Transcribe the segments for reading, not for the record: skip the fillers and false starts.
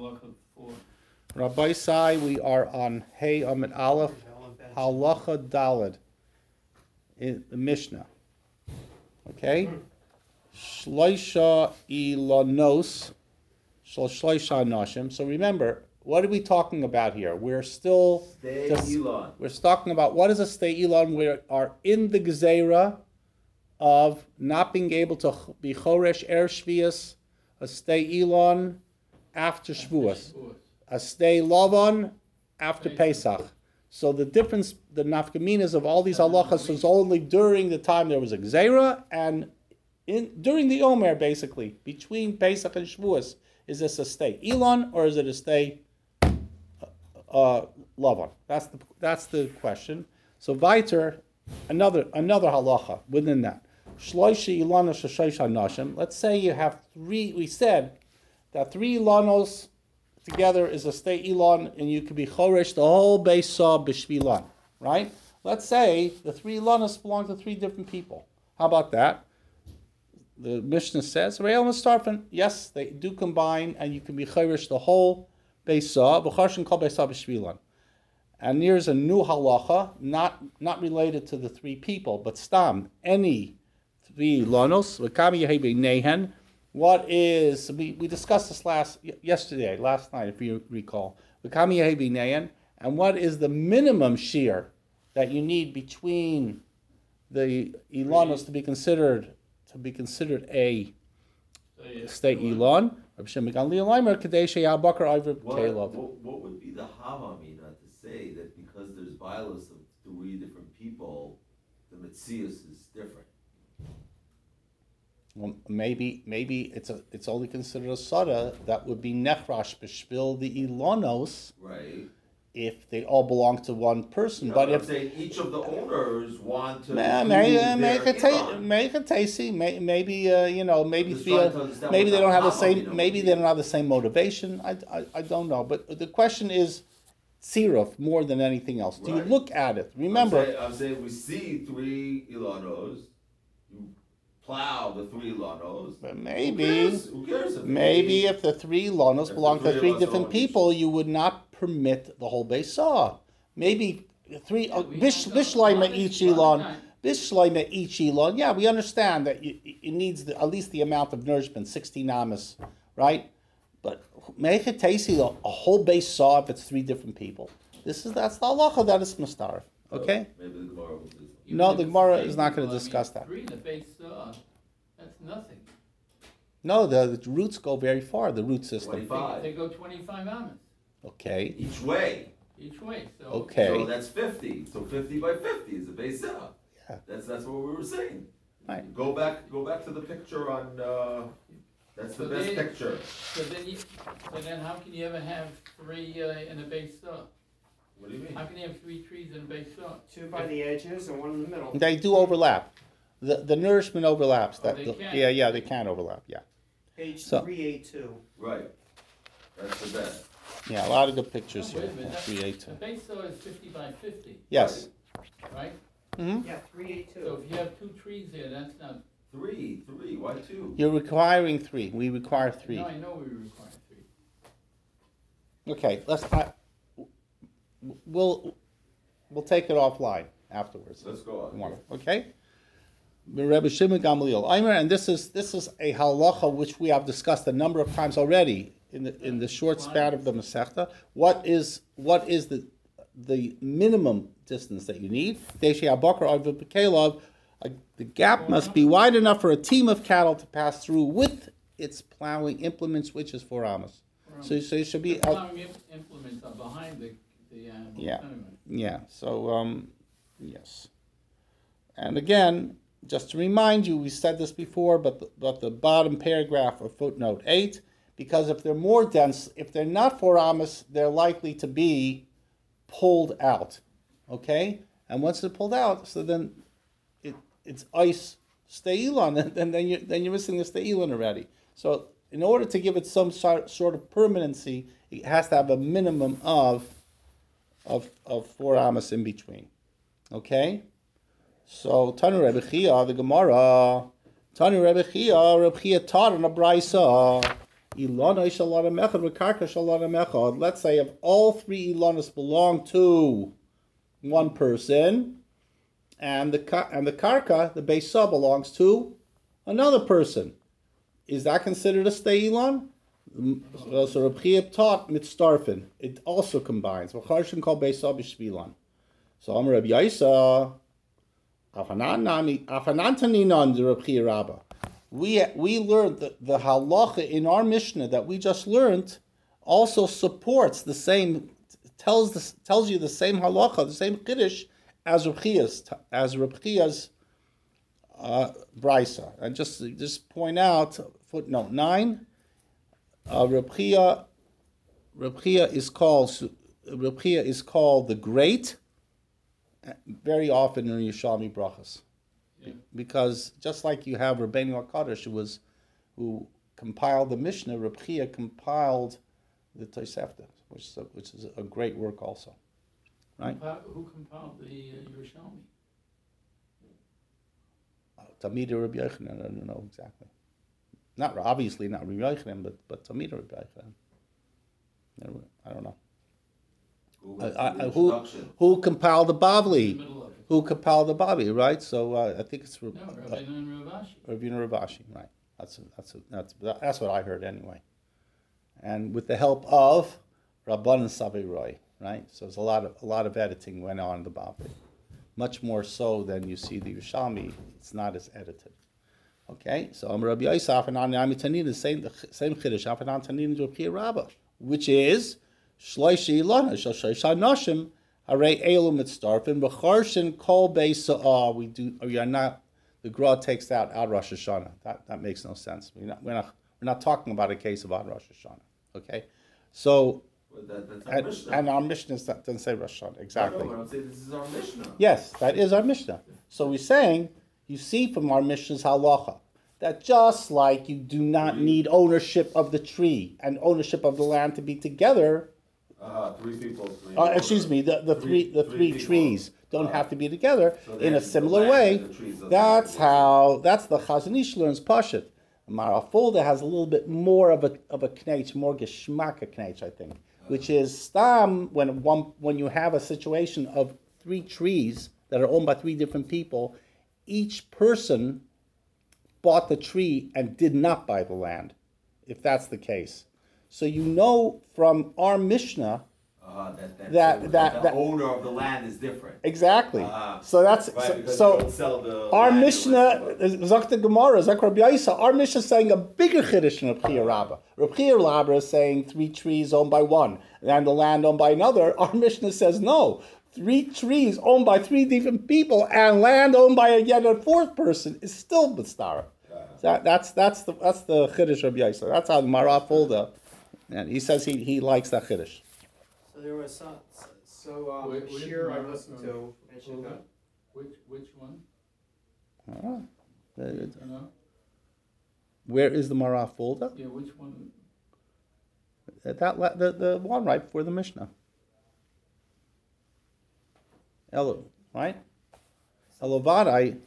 halacha 4. Rabbi Sai, we are on Hey Amid Aleph, Halacha Daled, in the Mishnah. Okay? Shloisha ilanos, shloisha nashim. So remember, what are we talking about here? We're still we're talking about what is a stay elon. We are in the gezerah of not being able to be choresh shvius, a stay elon after shvuas, a stay lavan after Pesach. So the difference, the nafkaminas of all these halachas is only during the time there was a gezerah and during the Omer, basically, between Pesach and Shavuos. Is this a stay elon or is it a stay lavan? That's the question. So weiter, another halacha within that. Shloisha ilana shashaisha nashim. Let's say you have three. We said that 3 ilanos together is a stay elon, and you could be choresh the whole base saw b'shvilan. Right? Let's say the 3 ilanos belong to 3 different people. How about that? The Mishnah says, yes, they do combine, and you can be choresh the whole base saw b'charshin kol base saw b'shvilan. And here's a new halacha, not related to the 3 people, but stam, any 3 ilanos, v'kami yehi nehen. What is, we discussed this last night, if you recall. And what is the minimum shear that you need between the ilanos to be considered a state elon? What would be the havamina to say that because there's violence of 3 different people, the metzius is different? Well, maybe it's only considered a sada that would be nechrash b'shvil the ilonos, right? If they all belong to one person. No, but if I'm saying each of the owners want to maybe they don't have the same. Maybe they don't have the same motivation. I don't know. But the question is tziruf more than anything else. Do you look at it? Remember, I'm saying we see 3 ilanos. Plow the 3 lanos. But maybe, who cares if the 3 lanos belong to 3 different people, you would not permit the whole base saw. Maybe 3 bishleima each elon. Yeah, we understand that it needs at least the amount of nourishment, 16 amas, right? But make it tasty a whole base saw if it's 3 different people. That's the halacha that is mustarif. Okay. Maybe the Gemara will do. No, the Gemara is not going to discuss that. 3 in the base saw, that's nothing. No, the roots go very far, the root system. 25. They go 25 amas. Okay. Each way. So Okay. So that's 50. So 50 by 50 is a base saw. Yeah. That's what we were saying. Right. Go back to the picture on. That's the best picture. So then how can you ever have 3 in a base saw? What do you mean? How can you have 3 trees in a base saw? 2 by the edges and 1 in the middle. They do overlap. The nourishment overlaps. They can. Yeah, they can overlap. Yeah. Page So- 382. Right. That's the best. Yeah, a lot of good pictures Wait here. a minute, Yeah, 382. The base saw is 50 by 50, Yes. right? Mm-hmm. Yeah, 382. So if you have 2 trees there, that's not. 3. Why 2? You're requiring 3. We require 3. No, I know we require 3. Okay, we'll take it offline afterwards. Let's go on. Okay. Rebbe Shimon Gamliel Eimer, and this is a halacha which we have discussed a number of times already in the short span of the Masechta. What is the minimum distance that you need? The gap must be wide enough for a team of cattle to pass through with its plowing implements, which is 4 amas. So it should be. The plowing implements are behind the Yeah. tenement. Yeah. So yes. And again, just to remind you, we said this before, but the bottom paragraph of footnote 8, because if they're more dense, if they're not 4 amas, they're likely to be pulled out. Okay? And once they're pulled out, so then it's ice steilon, and then you're missing the steilon already. So in order to give it some sort of permanency, it has to have a minimum of 4 amas in between. Okay? So Tanu Rebbe Chia, the Gemara, Tanu Rebbe Chia taught in a brisa. Ilana Shalana Mechad Karka Shalana Mechad. Let's say if all three Ilanas belong to one person, and the Karka, the Beisa, belongs to another person. Is that considered a stay Ilan? So Reb Chia taught mitzdarfin. It also combines. V'charshin kol Beisa b'shvilan. So Amar Reb Yaisa, Afanan Taninan the Reb Chia Rabbah. We learned that the halacha in our Mishnah that we just learned also supports the same, tells you the same halacha, the same chiddush as Reb Chia's brisa. And just point out footnote 9. Reb Chia is called the Great, very often in Yerushalmi brachas. Yeah. Because just like you have Rabbeinu HaKadosh who compiled the Mishnah, Reb Chia compiled the Tosefta, which is a great work also, right? Who compiled the Yerushalmi? Talmidei Rabbi Yochanan, I don't know exactly. Obviously not Rabbi Yochanan, but Talmidei Rabbi Yochanan. I don't know. Who compiled the Bavli? Who compiled the Bavli, right? So I think it's Rabbeinu Rav Ashi. Rabbeinu Rav Ashi, right? That's what I heard anyway. And with the help of Rabban Savi Roy, right? So there's a lot of editing went on in the Bavli, much more so than you see the Yerushalmi. It's not as edited. Okay, so Rabbi Yosef and Tanina the same chiddush. Afanan Tanina Reb Chia Rabbah, which is Shloishi Ilana Shloisha Nashim Harei Elu Mitzdarfin B'Charshin Kol Beisa. We are not. The Gra takes out Ad Rosh Hashanah. That makes no sense. We're not talking about a case of Ad Rosh Hashanah. Okay, so and our Mishnah doesn't say Rosh Hashanah exactly. No, I'm saying this is our Mishnah. Yes, that is our Mishnah. So we're saying, you see from our Mishnah's halacha, that just like you do not need ownership of the tree and ownership of the land to be together, Three people. The three trees don't have to be together. So In a the similar land way, and the trees doesn't that's the have Chazon Ish learns Pashut. Marafulda has a little bit more of a knetch, more geschmack a knetch, I think, which is stam when you have a situation of three trees that are owned by three different people, each person bought the tree and did not buy the land, if that's the case. So you know from our Mishnah that the owner of the land is different. exactly. So that's Right, so our Mishnah, Zakta Gemara, Zak Rabbi Yaisa, our Mishnah is saying a bigger chiddush than Reb Chia Rabbah. Reb Chia Rabbah is saying three trees owned by one and the land owned by another. Our Mishnah says no. 3 trees owned by 3 different people and land owned by yet a fourth person is still B'stara. That's the chiddush Rabbi Yaisa. That's how the Mara Fulda, and he says he likes that chiddush. So there was some, Wait, Shir I wait, listened to mentioned that. Which one? Ah, You know? where is the Mara Fulda? Yeah, which one? The one right before the Mishnah. Elo, right? Elovadai.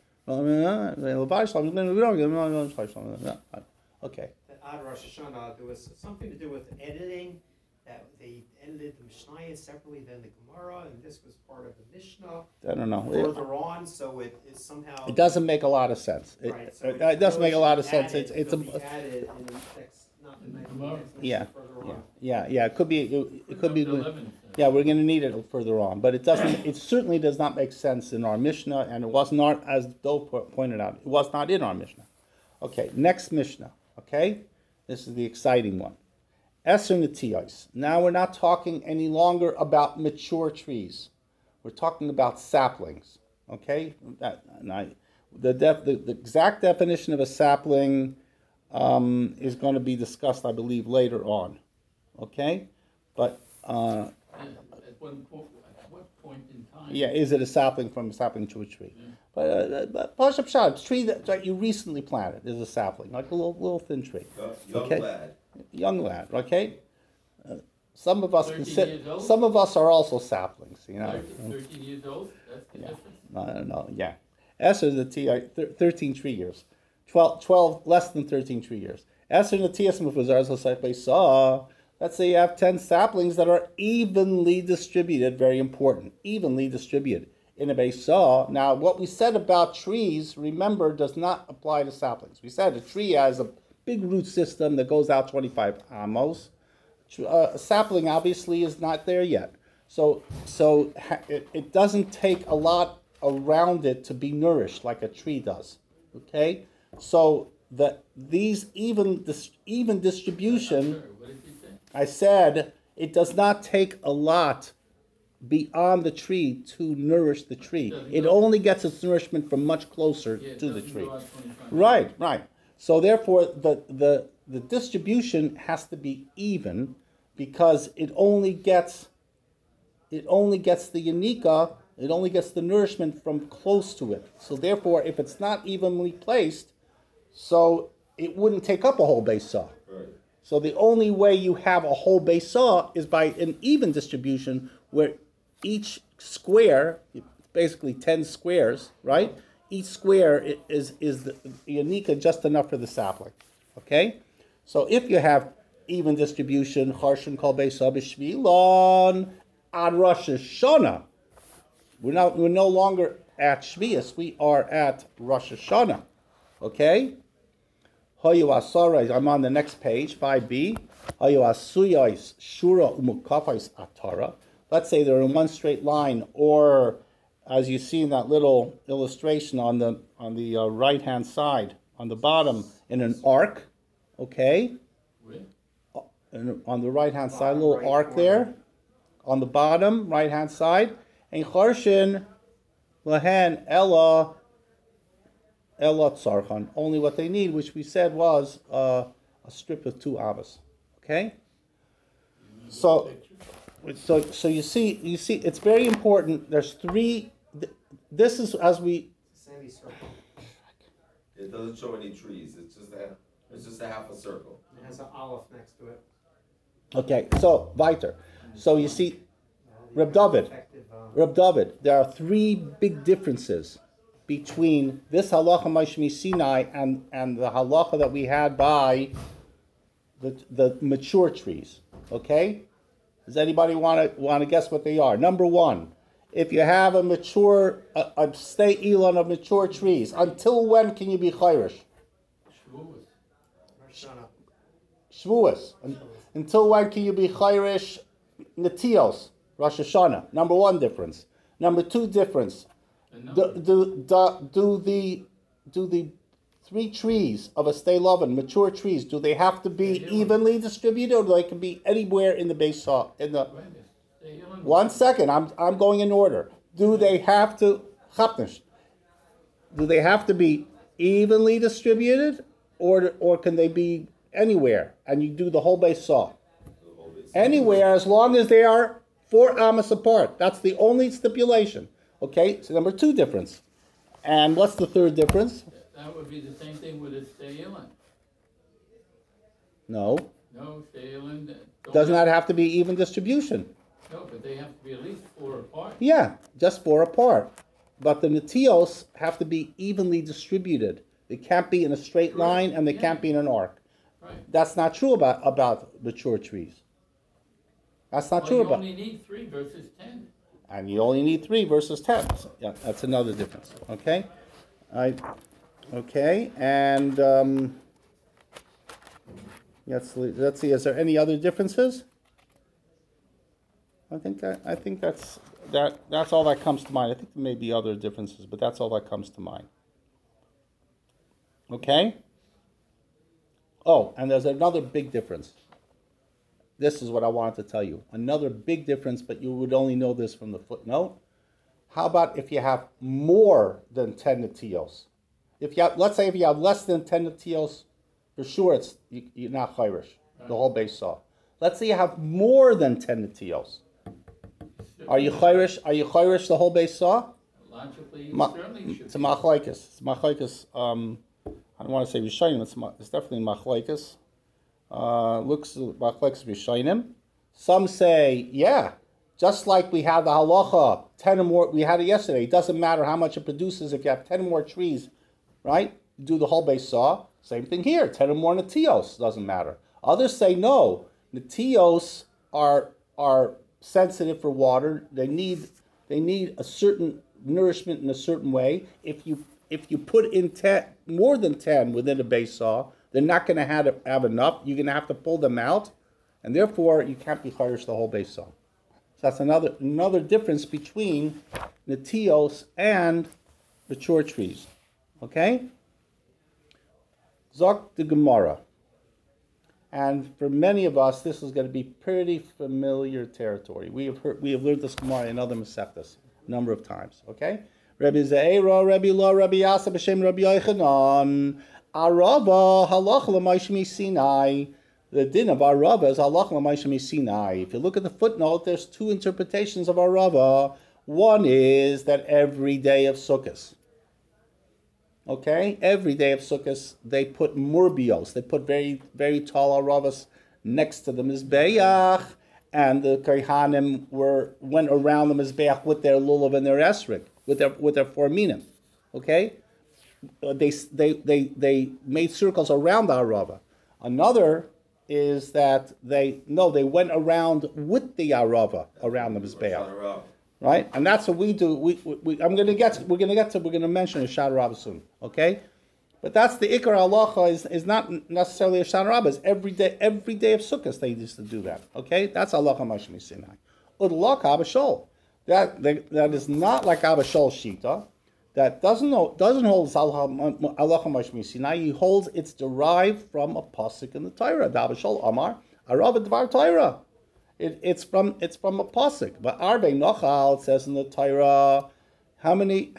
Okay. Ad Rosh Hashanah, there was something to do with editing, that they edited the Mishnah separately than the Gemara, and this was part of the Mishnah I don't know. further on, so it somehow. It doesn't make a lot of sense. Right, so It doesn't make a lot of sense. added, It's it'll be added in the next, not the next, Gemara. Yeah. further on. yeah. It could be. It could be. 11. Yeah, we're going to need it further on, but it doesn't. It certainly does not make sense in our Mishnah, and it was not, as Dov pointed out, it was not in our Mishnah. Okay, next Mishnah. Okay, this is the exciting one. Eser Netiyos. Now we're not talking any longer about mature trees. We're talking about saplings. Okay, the exact definition of a sapling is going to be discussed, I believe, later on. Okay, but. At what point in time? Yeah, is it a sapling from a sapling to a tree? Yeah. But Pashup Shad, tree that you recently planted is a sapling, like a little thin tree. Young Okay. lad. Young lad, okay? Some of us 13 consider, years old? some of us are also saplings, you know. 13 years old? That's the difference. No, yeah. S is the T, 13 tree years. 12, less than 13 tree years. Let's say you have 10 saplings that are evenly distributed, very important, evenly distributed in a base saw. Now, what we said about trees, remember, does not apply to saplings. We said a tree has a big root system that goes out 25 amos. A sapling obviously is not there yet. So it doesn't take a lot around it to be nourished like a tree does. Okay? So these even distribution, Sure, what did you say? I said it does not take a lot beyond the tree to nourish the tree. It only gets its nourishment from much closer Yeah, it to the doesn't tree. go out 25. Right. So therefore, the distribution has to be even because it only gets the yanika, it only gets the nourishment from close to it. So therefore, if it's not evenly placed, so it wouldn't take up a whole base saw. Right. So the only way you have a whole base saw is by an even distribution where each square, basically 10 squares, right? Each square is the yanika just enough for the sapling. Okay? So if you have even distribution, Charshin Kol Beis Saw B'Shvilon ad Rosh Hashanah. We're no longer at Shvius, we are at Rosh Hashanah. Okay? Hoyu Asarais, I'm on the next page, 5b. Hoyu Asuyais Shura Umukafais Atara. Let's say they're in one straight line, or as you see in that little illustration on the right hand side, on the bottom, in an arc. Okay? Where? And on the right hand side, a Bottom little right arc corner. there. On the bottom, right hand side. And Charshin Lahan Ella Tzarchan. Only what they need, which we said was a strip of 2 amas. Okay? So you see, it's very important. There's 3. This is as we. Semicircle. It doesn't show any trees, it's just a half a circle. It has an olive next to it. Okay, so weiter. So you see, Reb David. Effective, Reb David, there are 3 big differences between this halacha Ma'ashmi Sinai and the halacha that we had by the mature trees. Okay? Does anybody want to guess what they are? Number 1, if you have a stay elon of mature trees, until when can you be chayrish? Shavuos. Rosh Hashanah. Shavuos. Until when can you be chayrish netios? Rosh Hashanah. Number 1 difference. Number 2 difference. And no, Do the 3 trees of a stay lovin, mature trees, do they have to be evenly distributed, or they can be anywhere in the base saw? In the wait a minute. Stay here on- 1 second, I'm going in order. Do they have to chapnish? Do they have to be evenly distributed, or can they be anywhere and you do the whole base saw? Anywhere, as long as they are 4 amas apart. That's the only stipulation. Okay, so number 2 difference. And what's the 3rd difference? That would be the same thing with a stay inland. No, No, stay inland. doesn't that have to be even distribution? No, but they have to be at least 4 apart. Yeah, just 4 apart. But the netios have to be evenly distributed. They can't be in a straight line and they can't be in an arc. Right. That's not true about mature trees. That's not Well, true you about. only need 3 versus 10. And you only need 3 versus 10. So, yeah, that's another difference. Okay? Okay, and let's see. Is there any other differences? I think that's all that comes to mind. I think there may be other differences, but that's all that comes to mind. Okay? Oh, and there's another big difference. This is what I wanted to tell you. Another big difference, but you would only know this from the footnote. How about if you have more than 10 netios? Let's say if you have less than 10 netios, for sure you're not chayrish, the whole base saw. Let's say you have more than 10 netios. Are you chayrish the whole base saw? Logically, you Ma- certainly should It's a be. machlekes. It's machlekes. I don't want to say Rishonim. It's definitely machlekes. Looks machlekes Rishonim. Some say, yeah, just like we have the halacha, 10 or more. We had it yesterday. It doesn't matter how much it produces if you have 10 more trees, right? Do the whole base saw. Same thing here. 10 or more netios doesn't matter. Others say no. Netios are sensitive for water. They need a certain nourishment in a certain way. If you put in more than 10 within a base saw, they're not going to have enough. You're going to have to pull them out, and therefore you can't be chayrish the whole base saw. So that's another difference between netios and mature trees. Okay? Zok the Gemara. And for many of us, this is going to be pretty familiar territory. We have learned this Gemara in other Masechtas a number of times. Okay? Rabbi Ze'era, Rabbi La, Rabbi Yasa, B'Shem Rabbi Yochanan, Arava, Halach l'Maishmi Sinai. The din of Arava is Halach l'Maishmi Sinai. If you look at the footnote, there's two interpretations of Arava. One is that every day of Sukkot. Okay, every day of Sukkot, they put murbios. They put very, very tall aravas next to the mizbeach, and the kohanim went around the mizbeach with their lulav and their esrik, with their four minim. Okay, they made circles around the arava. Another is that they went around with the arava around the mizbeach. Right, and that's what we do. We're going to mention a Shad Rabbah soon. Okay, but that's the Ikar halacha is not necessarily a Shad Rabbah. It's every day of Sukkot they used to do that. Okay, that's halacha mashmi Sinai. Udlak Abba Shol. That is not like Abba Shol Shita. That doesn't hold halacha mashmi Sinai. He holds it's derived from a pasuk in the Torah. Abba Shol Amar Arav Dvar Torah. It's from a pasuk, but Arvei Nochal, it says in the Torah, how many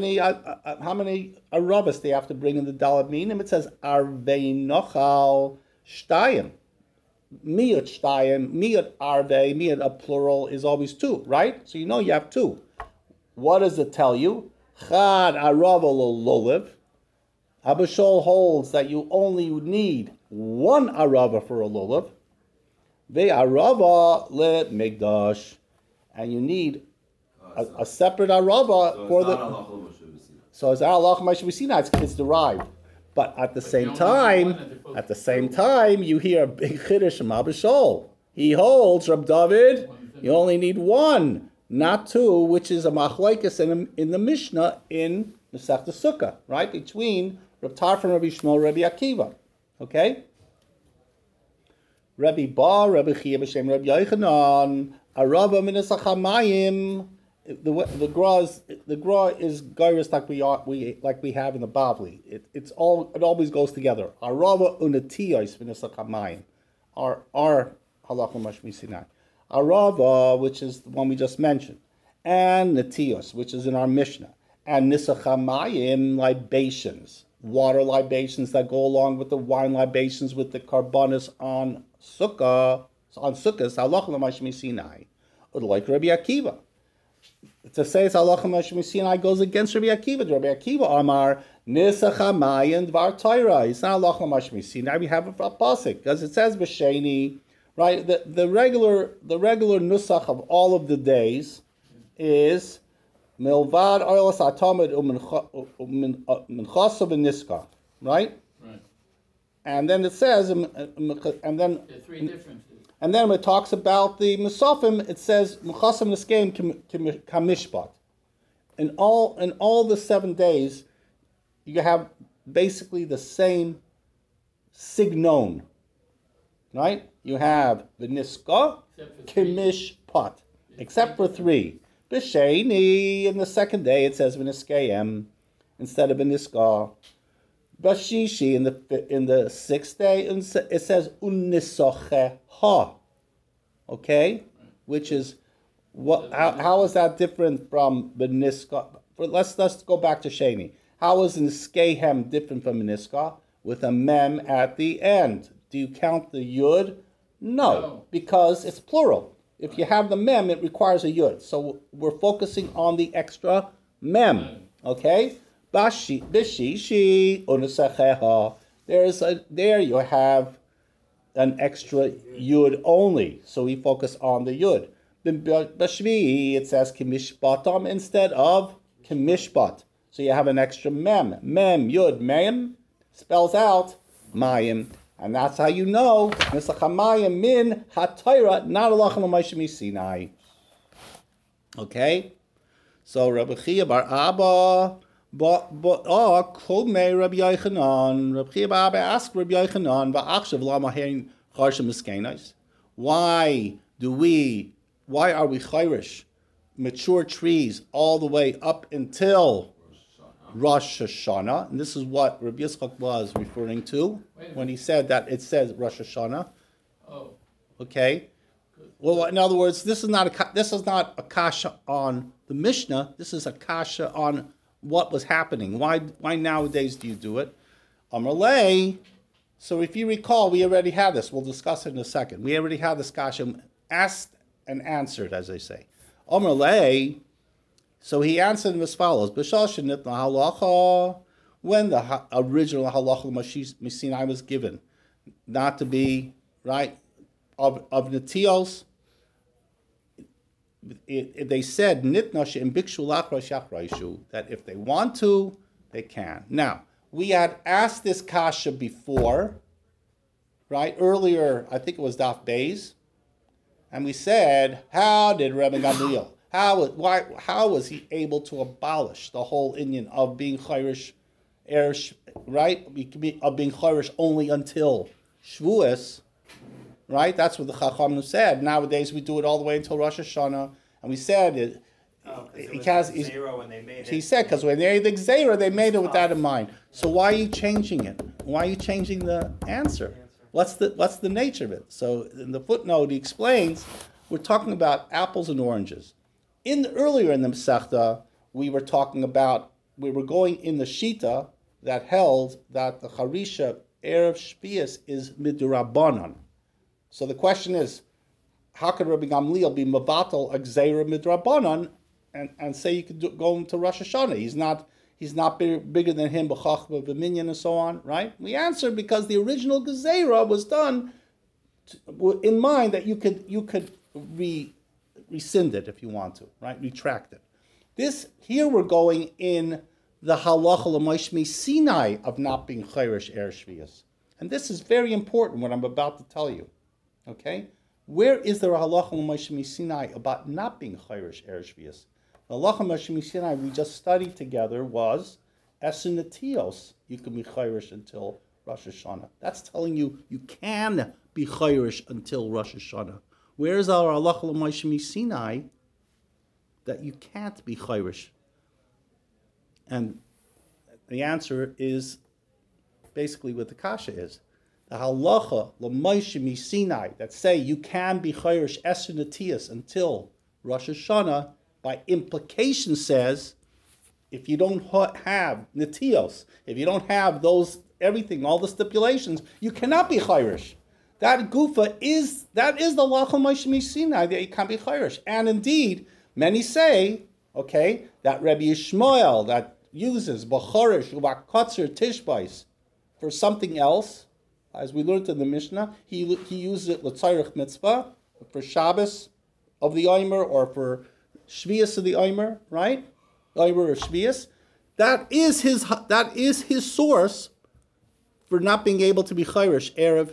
aravas they have to bring in the Dalad Minim? It says Arvei Nochal Shtayim, Miyat Shtayim, Miyat Arvei, Miyat a plural is always two, right? So you have two. What does it tell you? Chad Arava Loliv. Abba Shol holds that you only need one arava for a lulav. Ve'arava le-migdash, and you need a separate arava for the. So it's Allah Mashvisina. It's derived, but at the same time, you hear a big chiddush from Abba Shol. He holds Rab David. You only need one, not two, which is a machlokes in the Mishnah in Masechta Sukkah, right between Rab Tarfon, Rabbi Shmuel, Rabbi Akiva. Okay. Rabbi Bar, Rabbi Chia b'Shem Rabbi Yochanan, Arava minas hachamayim. The gra is gairis like we have in the Bavli. It always goes together. Arava unatiyos minas hachamayim. Our halacha mashmi Sinai. Arava, which is the one we just mentioned, and natiyos, which is in our Mishnah, and nisachamayim libations, water libations that go along with the wine libations with the carbonis on Sukkah, halacha l'mashmi Sinai, or like Rabbi Akiva. To say it's halacha l'mashmi Sinai goes against Rabbi Akiva. Rabbi Akiva Amar Nisachamay Dvar Torah. It's not halacha l'mashmi Sinai. We have a pasuk because it says b'sheni, right? The regular nusach of all of the days is milvad oilas atamid u'minchasa b'niska, right? And then it says, and then there are three differences. And then when it talks about the Musafim, it says Mechasam Niskeim Kamishpat. In all the 7 days, you have basically the same signon, right? You have the Niska Kamishpat, except for 3. B'Sheni, in the 2nd day, it says V'Niskeim instead of V'Niska. Bashishi in the 6th day it says unisocheha, okay, which is what? How is that different from beniska? Let's go back to Sheni. How is niskehem different from beniska with a mem at the end? Do you count the yud? No, because it's plural. If you have the mem, it requires a yud. So we're focusing on the extra mem, okay. Bishishi unasacheha. There you have an extra yud only, so we focus on the yud. Bashvi it says kimishbatam instead of kimishbat, so you have an extra mem yud mem. spells out mayim, and that's how you know Nisach HaMayim min HaTorah, not Halacha L'Moshe Sinai. Okay, so Rabbi Chia bar Abba, Kolmei Rabbi Yochanan. Rabbi Chia bar Abba asked Rabbi Yochanan, "Va'achshav lama hein charshim miskenos." Why are we chayrish mature trees all the way up until Rosh Hashanah? And this is what Rabbi Yitzchak was referring to when he said that it says Rosh Hashanah. Oh, Okay. Well, in other words, this is not a kasha on the Mishnah. This is a kasha on what was happening. Why nowadays do you do it? Amalei. So if you recall, we already had this. We'll discuss it in a second. We already had this kasha asked and answered, as they say. Amalei. So he answered him as follows: B'shal shenitna halacha, when the original halacha Moshe Sinai was given, not to be right of netios. They said nitna she'im bikshu lachra shachraishu, that if they want to, they can. Now we had asked this kasha before, right? Earlier, I think it was Daf Beis, and we said, how did Rabbi Gamliel? How was he able to abolish the whole Inyan of being chayrish, right? Of being chayrish only until Shavuos, right? That's what the Chachamim said. Nowadays we do it all the way until Rosh Hashanah, and we said it. He said because when they made the Gzeira, they made it with that in mind. So why are you changing it? Why are you changing the answer? What's the nature of it? So in the footnote he explains, we're talking about apples and oranges. Earlier in the Masechta, we were going in the Shita that held that the Charisha Erev Shvius is Midrabanan. So the question is, how could Rabbi Gamliel be Mavatal a Gzeira Midrabanan and say you could go into Rosh Hashanah? He's not bigger than him, B'chachma, B'minyan, and so on, right? We answered because the original Gzeira was done in mind that you could rescind it if you want to, right? Retract it. Here we're going in the halacha l'Moshe Sinai of not being chayrish erev shvius, and this is very important. What I'm about to tell you, okay? Where is there a halacha l'Moshe Sinai about not being chayrish erev shvius? The halacha l'Moshe Sinai we just studied together was esinatios. You can be chayrish until Rosh Hashanah. That's telling you can be chayrish until Rosh Hashanah. Where is our halacha l'Moshe Sinai that you can't be chayrish? And the answer is basically what the kasha is. The halacha l'Moshe Sinai that say you can be chayrish eser netias until Rosh Hashanah, by implication says, if you don't have netios, if you don't have everything, all the stipulations, you cannot be chayrish. That gufa is the halacha Moshe Sinai that you can't be chayrish. And indeed, many say, okay, that Rabbi Yishmael that uses b'chorish u'b'kotzer tishbais for something else, as we learned in the Mishnah, he uses it l'tzayrich mitzvah for Shabbos of the Omer or for Shvius of the Omer, right? Omer or Shvius. That is his source for not being able to be chayrish erev.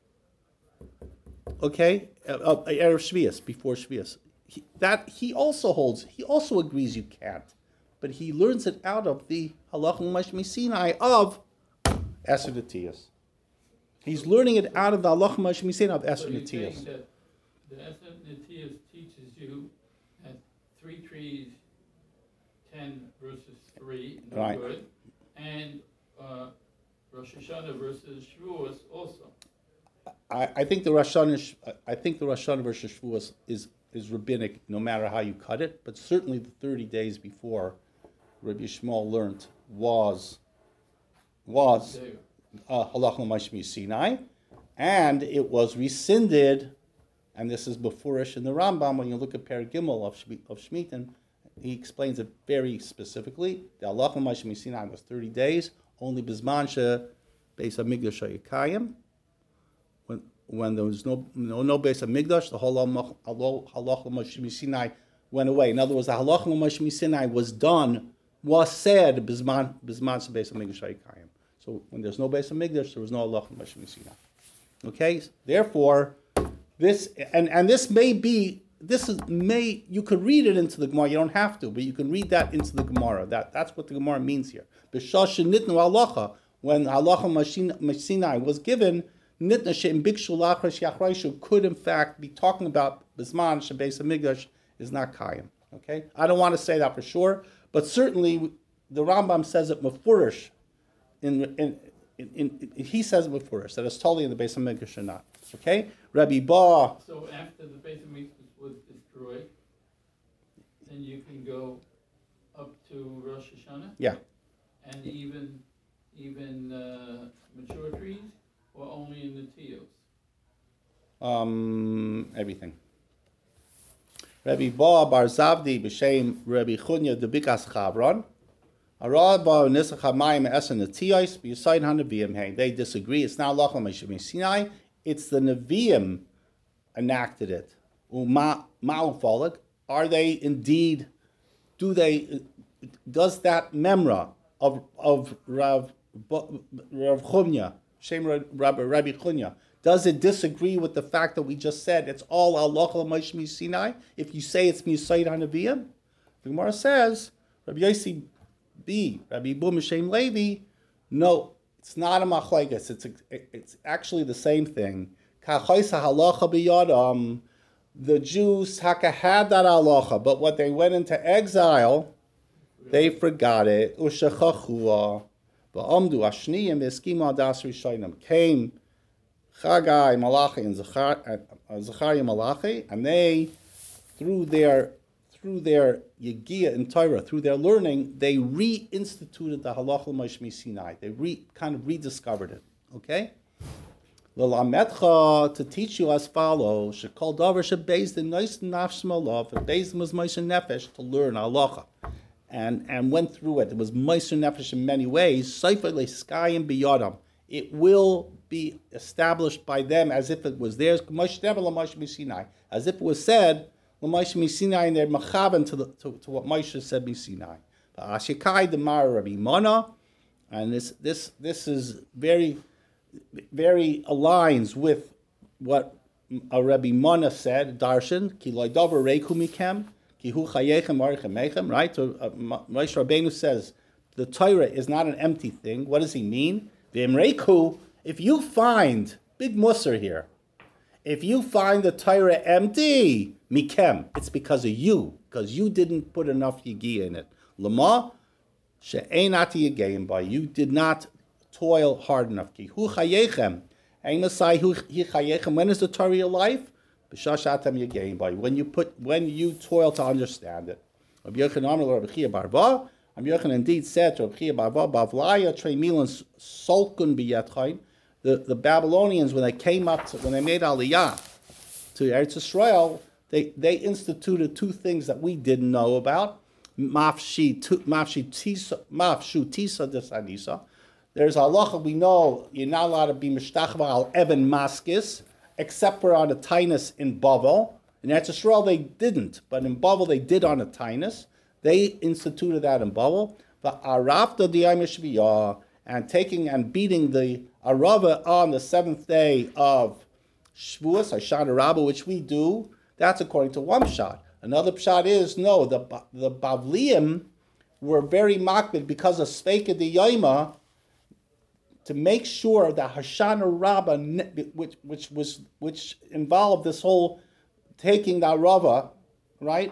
Okay, Erev Shvius, before Shvius. He also agrees you can't, but he learns it out of the halacha l'Moshe Sinai of Eser Netias. He's learning it out of the halacha l'Moshe Sinai of Eser Netias. So you're saying that the Eser Netias teaches you that 3 trees, 10 versus 3, no right. Good, and Rosh Hashanah versus Shavuos also. I think the Rosh Hashanah versus Shavuos is rabbinic, no matter how you cut it. But certainly the 30 days before Rabbi Yishmael learned was halacha l'Moshe Sinai, and it was rescinded. And this is beforish in the Rambam when you look at Per Gimel of Shemitin. He explains it very specifically. The halacha l'Moshe Sinai was 30 days, only bizman beis hamikdash hayikayim. When there was no beis hamikdash, the whole halacha l'Moshe Sinai went away. In other words, the halacha l'Moshe Sinai was said bizman beis hamikdash hayikayim. So when there's no Beis Hamikdash, there was no halacha Moshe Sinai. Okay, therefore, this and this may be you could read it into the Gemara. You don't have to, but you can read that into the Gemara. That's what the Gemara means here. B'shas shenitnu halacha, when halacha Moshe Sinai was given, nitna she'im bikshu lachrash yachraishu could in fact be talking about bisman shebeis hamikdash is not kayim. Okay, I don't want to say that for sure, but certainly the Rambam says it mefurish. He says it mefurish that it's totally in the Beis Hamikdash or not. Okay, Rabbi Ba. So after the Beis Hamikdash was destroyed, then you can go up to Rosh Hashanah? Yeah. And even mature trees, or only in the Tiyos? Everything. Rabbi Ba Bar Zavdi b'shem Rabbi Chunya de Bikas Chavron. They disagree. It's not Lacham Moshe Sinai. It's the Nevi'im enacted it. Are they indeed? Does that memra of Rav Chunya, Shem Rabbi Chunya, does it disagree with the fact that we just said it's all Lacham Moshe Sinai? If you say it's Misayid HaNevi'im, the Gemara says Rabbi Yossi Rabbi Bum Shem Levi, no, it's not a machlekes. It's actually the same thing. The Jews had that halacha, but when they went into exile, they forgot it. Came Chagai, Malachi, and Zechariah Malachi, and they through their Yegiya in Torah, through their learning, they reinstituted the halacha Moshe Sinai. They kind of rediscovered it. Okay? L'lametcha, to teach you as follows, shekol davar shebeis the nice nafsh malav, beis was Moshe Nefesh to learn halacha. And went through it. It was Moshe Nefesh in many ways. Seifei le'skayim biyadam. It will be established by them as if it was theirs. Moshe never Moshe Sinai. As if it was said, Moshe Sinai, and they're machavan to what Moshe said Sinai. Ashikai demar Rabbi Mana, and this is very, very aligns with what a Rabbi Mana said. Darshan ki loidavar reiku mikem ki hu chayechem arichem mechem. Right? So Moshe Rabbeinu says the Torah is not an empty thing. What does he mean? V'im reiku. If you find big musar here. If you find the Torah empty, mikem, it's because of you didn't put enough yigia in it. Lama, she'einati yigayim by, you did not toil hard enough. Ki hu chayechem, ein masai hu chayechem. When is the Torah your life? B'shashatem yigayim by, when you toil to understand it. Rabbi Yochanan Amar Rabbi Chia Barva. Rabbi Yochanan indeed said to Rabbi Chia Barva, Bavlaya trei milan solkun biyatchain. The Babylonians, when they made Aliyah to Eretz Yisrael, they instituted two things that we didn't know about. Mafshu tisa desanisa. There's halacha, we know you're not allowed to be mishtachva al even maskis, except for on a tainus in Bavel. In Eretz Yisrael they didn't, but in Bavel they did on a tainus. They instituted that in Bavel. Va'arafta diyam shviyah, and taking and beating the Arava on the seventh day of Shavuos, Hoshana Rabbah, which we do, that's according to one pshat. Another pshat is, no, the Bavliim were very makbid because of Sveika de Yoima to make sure that Hoshana Rabbah, which involved this whole taking the Arava, right,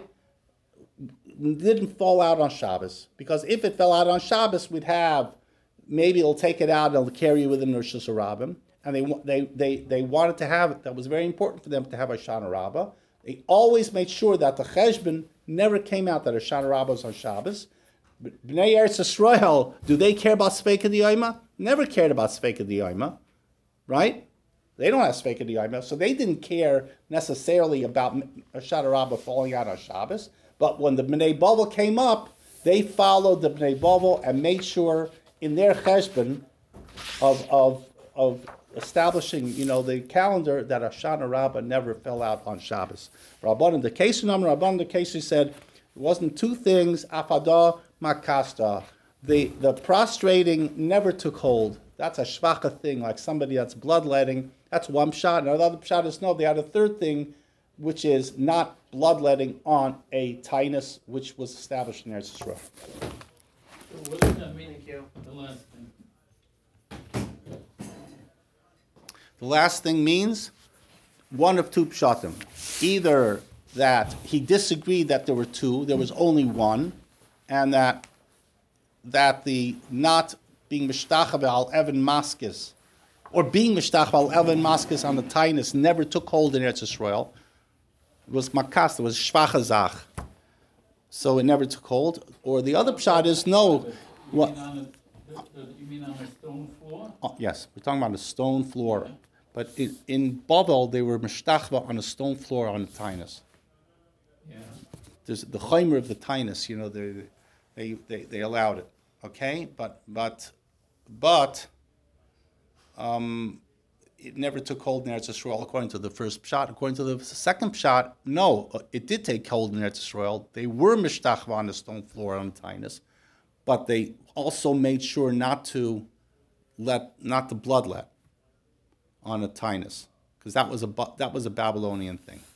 didn't fall out on Shabbos. Because if it fell out on Shabbos, we'd have maybe it'll take it out and it'll carry you within Rosh Hashanah. And they wanted to have it. That was very important for them to have Hoshana Rabbah. They always made sure that the cheshbon never came out that Hoshana Rabbah was on Shabbos. Bnei Eretz Yisrael, do they care about Sveika D'Yoma? Never cared about Sveika D'Yoma, right? They don't have Sveika D'Yoma, so they didn't care necessarily about Hoshana Rabbah falling out on Shabbos. But when the Bnei Bavel came up, they followed the Bnei Bavel and made sure in their cheshbon of establishing, the calendar that Hoshana Rabbah never fell out on Shabbos. Rabban, the case number, Rabban, the case he said, it wasn't two things, afada makasta. the prostrating never took hold. That's a shvacha thing, like somebody that's bloodletting. That's one pshat. And another pshat is no, they had a third thing, which is not bloodletting on a tainus, which was established in Eretz Yisrael. So what does that mean? Thank you. The last thing. The last thing means one of two pshatim. Either that he disagreed that there were two, there was only one, and that the not being mishtachah al Evan Maskis, or being mishtachah al Evan Maskis on the tainus never took hold in Eretz Yisrael. It was makas, it was shvachazach. So it never took hold. Or the other pshat is no. You mean on a stone floor? Oh, yes, we're talking about a stone floor. But in Bavel, they were mishtachva on a stone floor on the tainus. Yeah. There's the chaimer of the tainus, they allowed it. Okay, but it never took hold in Eretz Yisrael according to the first pshat. According to the second pshat, no, it did take hold in Eretz Yisrael. They were mishtachva on the stone floor on the tainus, but they also made sure not to bloodlet on a tainus, because that was a Babylonian thing.